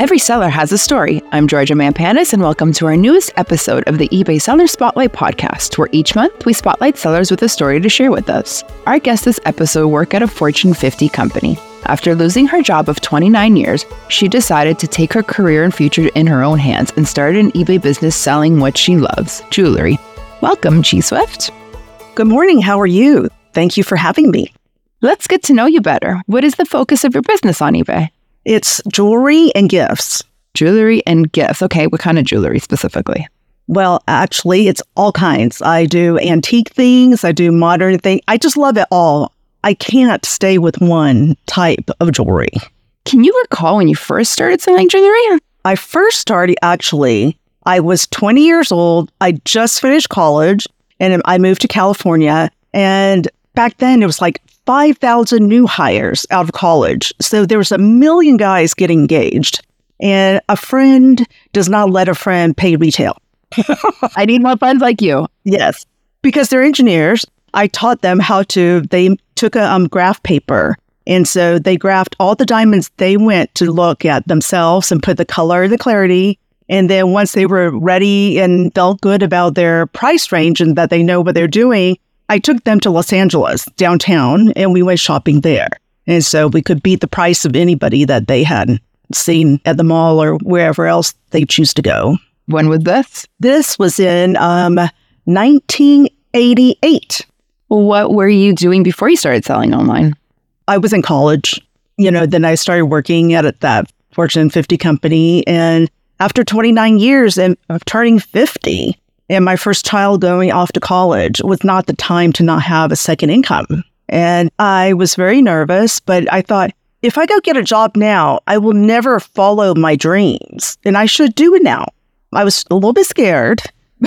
Every seller has a story. I'm Georgia Mampanus, and welcome to our newest episode of the eBay Seller Spotlight podcast, where each month we spotlight sellers with a story to share with us. Our guest this episode worked at a Fortune 50 company. After losing her job of 29 years, she decided to take her career and future in her own hands and started an eBay business selling what she loves, jewelry. Welcome, Chi Swift. Good morning. How are you? Thank you for having me. Let's get to know you better. What is the focus of your business on eBay? It's jewelry and gifts. Jewelry and gifts. Okay, what kind of jewelry specifically? Well, actually, it's all kinds. I do antique things. I do modern things. I just love it all. I can't stay with one type of jewelry. Can you recall when you first started selling jewelry? I first started, I was 20 years old. I just finished college and I moved to California. And back then it was like 5,000 new hires out of college. So there was 1 million guys getting engaged. And a friend does not let a friend pay retail. I need more friends like you. Yes. Because they're engineers. I taught them they took a graph paper. And so they graphed all the diamonds they went to look at themselves and put the color, the clarity. And then once they were ready and felt good about their price range and that they know what they're doing, I took them to Los Angeles, downtown, and we went shopping there. And so we could beat the price of anybody that they had seen at the mall or wherever else they choose to go. When was this? This was in 1988. What were you doing before you started selling online? I was in college. Then I started working at that Fortune 50 company. And after 29 years of turning 50, and my first child going off to college was not the time to not have a second income. And I was very nervous, but I thought, if I go get a job now, I will never follow my dreams. And I should do it now. I was a little bit scared.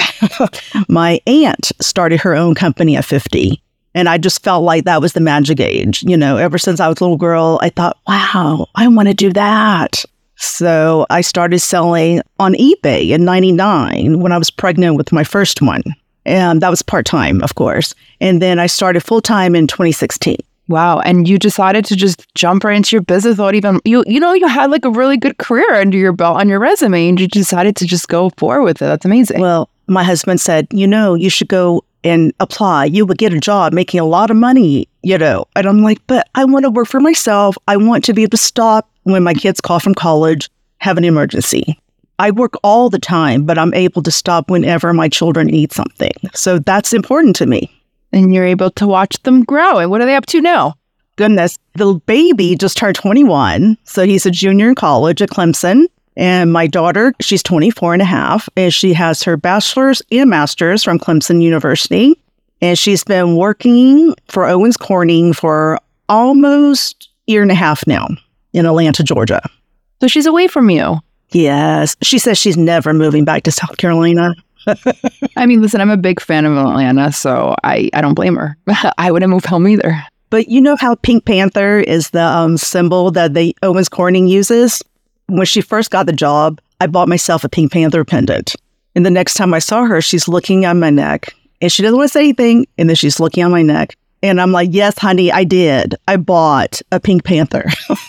My aunt started her own company at 50. And I just felt like that was the magic age. Ever since I was a little girl, I thought, wow, I want to do that. So I started selling on eBay in 99 when I was pregnant with my first one. And that was part-time, of course. And then I started full-time in 2016. Wow. And you decided to just jump right into your business without even, you had like a really good career under your belt on your resume and you decided to just go forward with it. That's amazing. Well, my husband said, you should go and apply. You would get a job making a lot of money, And I'm like, but I want to work for myself. I want to be able to stop when my kids call from college, have an emergency. I work all the time, but I'm able to stop whenever my children need something. So that's important to me. And you're able to watch them grow. And what are they up to now? Goodness, the baby just turned 21. So he's a junior in college at Clemson. And my daughter, she's 24 and a half, and she has her bachelor's and master's from Clemson University. And she's been working for Owens Corning for almost a year and a half now in Atlanta, Georgia. So she's away from you. Yes. She says she's never moving back to South Carolina. I mean, listen, I'm a big fan of Atlanta, so I don't blame her. I wouldn't move home either. But you know how Pink Panther is the symbol that the Owens Corning uses? When she first got the job, I bought myself a Pink Panther pendant. And the next time I saw her, she's looking at my neck. And she doesn't want to say anything. And then she's looking on my neck. And I'm like, yes, honey, I did. I bought a Pink Panther.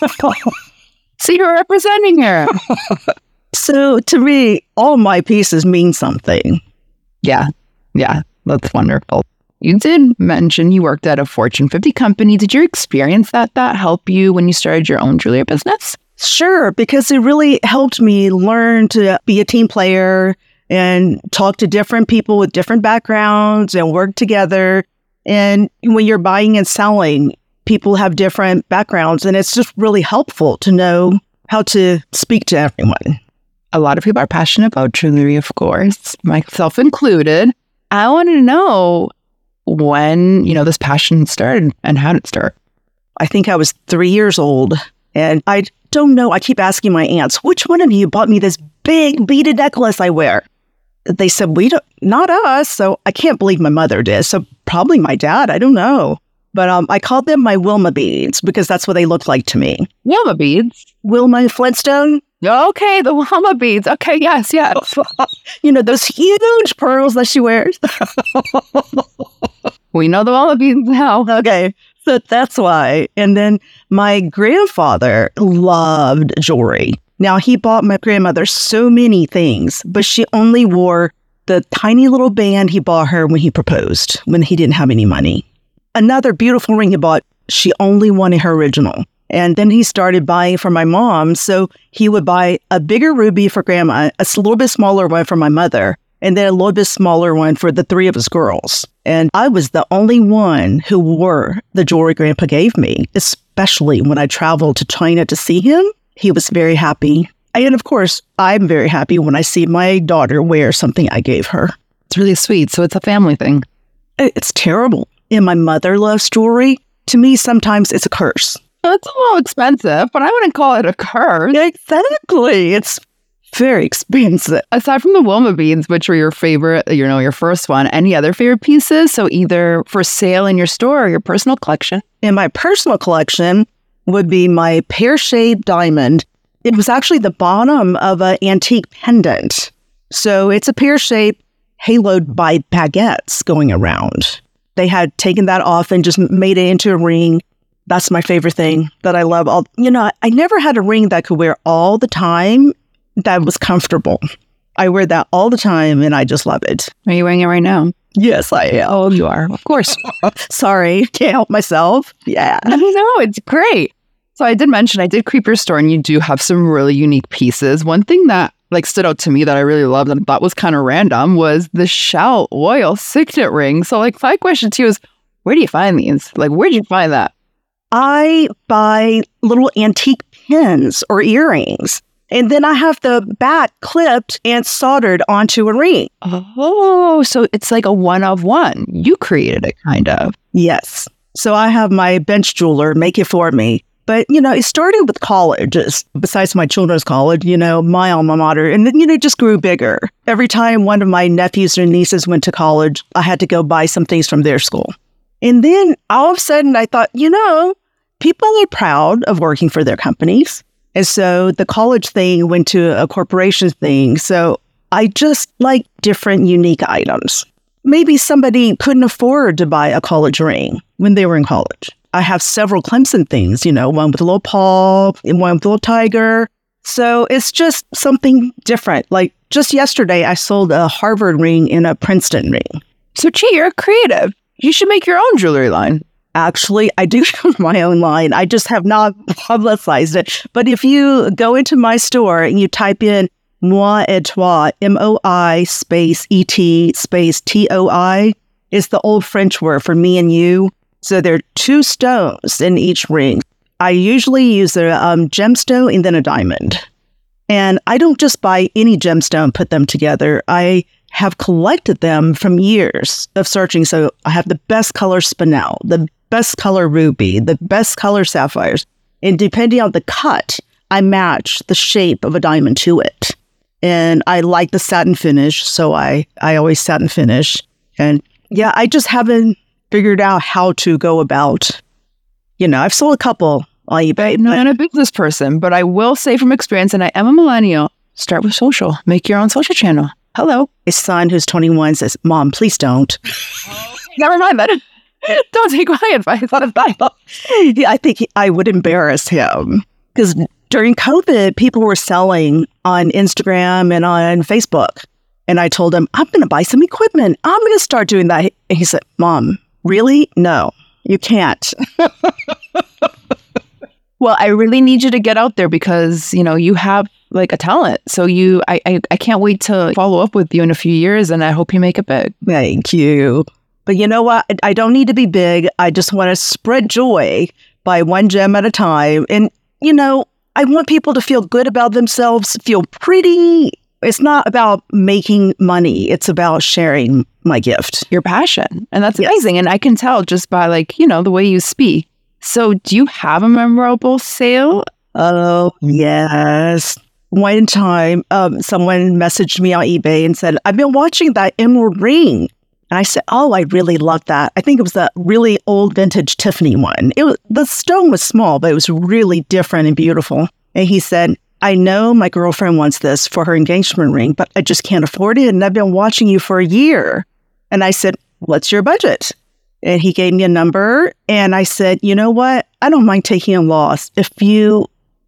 See, you're representing her. So to me, all my pieces mean something. Yeah, that's wonderful. You did mention you worked at a Fortune 50 company. Did you experience that help you when you started your own jewelry business? Sure, because it really helped me learn to be a team player and talk to different people with different backgrounds and work together. And when you're buying and selling, people have different backgrounds, and it's just really helpful to know how to speak to everyone. A lot of people are passionate about jewelry, of course, myself included. I want to know when, this passion started and how did it start? I think I was 3 years old, and I don't know. I keep asking my aunts, which one of you bought me this big beaded necklace I wear? They said, not us. So I can't believe my mother did. So probably my dad. I don't know. But I called them my Wilma beads because that's what they looked like to me. Wilma beads? Wilma Flintstone. Okay, the Wilma beads. Okay, yes. Those huge pearls that she wears. We know the Wilma beads now. Okay, so that's why. And then my grandfather loved jewelry. Now, he bought my grandmother so many things, but she only wore the tiny little band he bought her when he proposed, when he didn't have any money. Another beautiful ring he bought, she only wanted her original. And then he started buying for my mom. So he would buy a bigger ruby for grandma, a little bit smaller one for my mother, and then a little bit smaller one for the three of us girls. And I was the only one who wore the jewelry grandpa gave me, especially when I traveled to China to see him. He was very happy. And of course, I'm very happy when I see my daughter wear something I gave her. It's really sweet. So it's a family thing. It's terrible. And my mother loves jewelry. To me, sometimes it's a curse. It's a little expensive, but I wouldn't call it a curse. Exactly. It's very expensive. Aside from the Wilma beads, which were your favorite, your first one, any other favorite pieces? So either for sale in your store or your personal collection? In my personal collection would be my pear-shaped diamond. It was actually the bottom of an antique pendant. So it's a pear-shaped haloed by baguettes going around. They had taken that off and just made it into a ring. That's my favorite thing that I love. I never had a ring that I could wear all the time that was comfortable. I wear that all the time and I just love it. Are you wearing it right now? Yes, I am. Oh, you are. Of course. Sorry, can't help myself. Yeah. No, it's great. So I did mention I did creep your store and you do have some really unique pieces. One thing that stood out to me that I really loved and thought was kind of random was the shell oil signet ring. So my question to you is, where do you find these? Where'd you find that? I buy little antique pins or earrings, and then I have the back clipped and soldered onto a ring. Oh, so it's like a one of one. You created it, kind of. Yes. So I have my bench jeweler make it for me. But, it started with colleges, besides my children's college, my alma mater, and then, it just grew bigger. Every time one of my nephews or nieces went to college, I had to go buy some things from their school. And then all of a sudden I thought, people are proud of working for their companies. And so the college thing went to a corporation thing. So I just like different unique items. Maybe somebody couldn't afford to buy a college ring when they were in college. I have several Clemson things, one with a little paw and one with a little tiger. So it's just something different. Just yesterday, I sold a Harvard ring and a Princeton ring. So, Chi, you're creative. You should make your own jewelry line. Actually, I do have my own line. I just have not publicized it. But if you go into my store and you type in Moi et Toi, MOI space ET space TOI, it's the old French word for me and you. So there are 2 stones in each ring. I usually use a gemstone and then a diamond. And I don't just buy any gemstone, put them together. I have collected them from years of searching. So I have the best color spinel, the best color ruby, the best color sapphires. And depending on the cut, I match the shape of a diamond to it. And I like the satin finish, so I always satin finish. And yeah, I just haven't figured out how to go about, I've sold a couple on eBay. I'm not a business person, but I will say from experience, and I am a millennial, start with social. Make your own social channel. Hello. My son, who's 21, says, Mom, please don't. Never mind that. Don't take my advice on a Bible. I think I would embarrass him. Because during COVID, people were selling on Instagram and on Facebook. And I told him, I'm going to buy some equipment. I'm going to start doing that. And he said, Mom, really? No, you can't. Well, I really need you to get out there because, you have a talent. So I can't wait to follow up with you in a few years and I hope you make it big. Thank you. But you know what? I don't need to be big. I just want to spread joy by one gem at a time. And, I want people to feel good about themselves, feel pretty. It's not about making money. It's about sharing my gift. Your passion. And that's amazing. And I can tell just by the way you speak. So do you have a memorable sale? Oh, yes. One time, someone messaged me on eBay and said, I've been watching that emerald ring. And I said, oh, I really love that. I think it was a really old vintage Tiffany one. The stone was small, but it was really different and beautiful. And he said, I know my girlfriend wants this for her engagement ring, but I just can't afford it. And I've been watching you for a year. And I said, what's your budget? And he gave me a number. And I said, you know what? I don't mind taking a loss. If you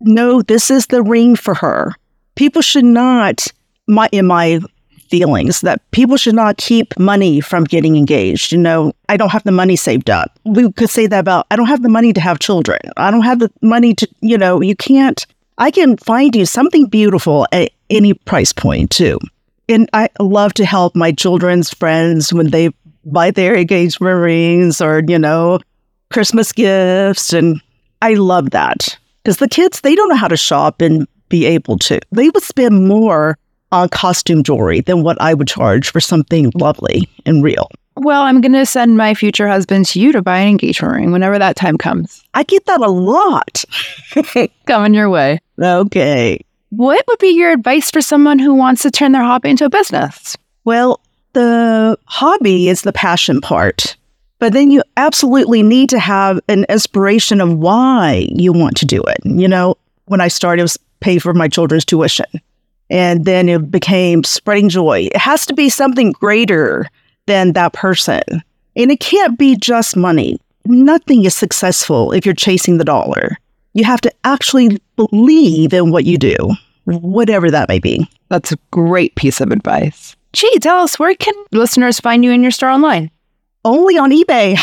no, this is the ring for her. People should not, in my feelings, that people should not keep money from getting engaged. I don't have the money saved up. We could say that about, I don't have the money to have children. I don't have the money to, you can't, I can find you something beautiful at any price point too. And I love to help my children's friends when they buy their engagement rings or, Christmas gifts. And I love that because the kids, they don't know how to shop and be able to. They would spend more on costume jewelry than what I would charge for something lovely and real. Well, I'm going to send my future husband to you to buy an engagement ring whenever that time comes. I get that a lot. Coming your way. Okay. What would be your advice for someone who wants to turn their hobby into a business? Well, the hobby is the passion part. But then you absolutely need to have an inspiration of why you want to do it. When I started, it was pay for my children's tuition. And then it became spreading joy. It has to be something greater than that person. And it can't be just money. Nothing is successful if you're chasing the dollar. You have to actually believe in what you do, whatever that may be. That's a great piece of advice. Gee, tell us, where can listeners find you in your store online? Only on eBay.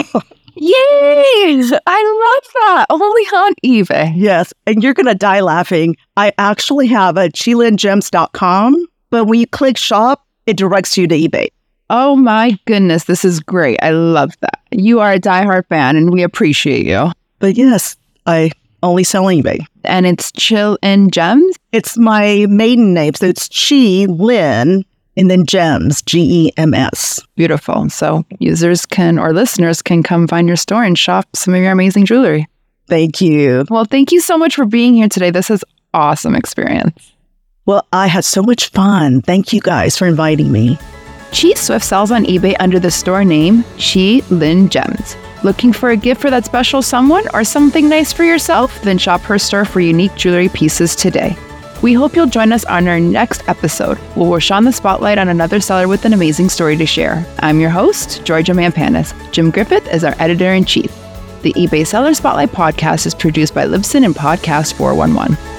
Yay! I love that. Only on eBay. Yes. And you're going to die laughing. I actually have a chilingems.com, but when you click shop, it directs you to eBay. Oh my goodness. This is great. I love that. You are a diehard fan and we appreciate you. But yes, I only sell on eBay. And it's Chill and Gems? It's my maiden name. So it's Chi Lynn. And then Gems, Gems. Beautiful. So users or listeners can come find your store and shop some of your amazing jewelry. Thank you. Well, thank you so much for being here today. This is awesome experience. Well, I had so much fun. Thank you guys for inviting me. Chi Swift sells on eBay under the store name Chi Lynn Gems. Looking for a gift for that special someone or something nice for yourself? Then shop her store for unique jewelry pieces today. We hope you'll join us on our next episode, where we'll shine the spotlight on another seller with an amazing story to share. I'm your host, Georgia Mampanis. Jim Griffith is our editor-in-chief. The eBay Seller Spotlight podcast is produced by Libsyn and Podcast 411.